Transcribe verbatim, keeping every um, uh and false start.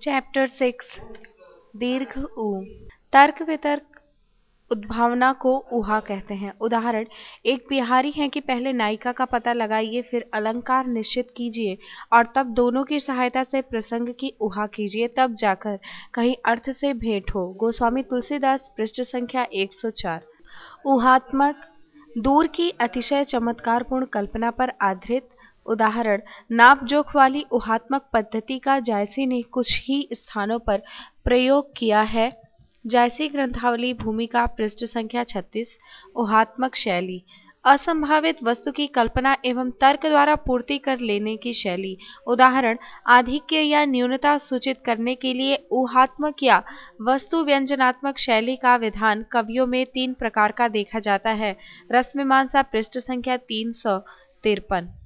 Chapter six दीर्घ ऊ। तर्क वितर्क उद्भावना को ऊहा कहते हैं। उदाहरण, एक बिहारी है कि पहले नायिका का पता लगाइए, फिर अलंकार निश्चित कीजिए और तब दोनों की सहायता से प्रसंग की ऊहा कीजिए, तब जाकर कहीं अर्थ से भेंट हो। गोस्वामी तुलसीदास, पृष्ठ संख्या एक सौ चार। ऊहात्मक दूर की अतिशय चमत्कारपूर्ण कल्पना पर आधारित। उदाहरण, नाप जोख वाली ऊहात्मक पद्धति का जायसी ने कुछ ही स्थानों पर प्रयोग किया है। जायसी ग्रंथावली भूमिका, पृष्ठ संख्या छत्तीस। ऊहात्मक शैली, असंभावित वस्तु की कल्पना एवं तर्क द्वारा पूर्ति कर लेने की शैली। उदाहरण, आधिक्य या न्यूनता सूचित करने के लिए ऊहात्मक या वस्तु व्यंजनात्मक शैली का विधान कवियों में तीन प्रकार का देखा जाता है। रसमीमांसा, पृष्ठ संख्या तीन सौ तिरपन।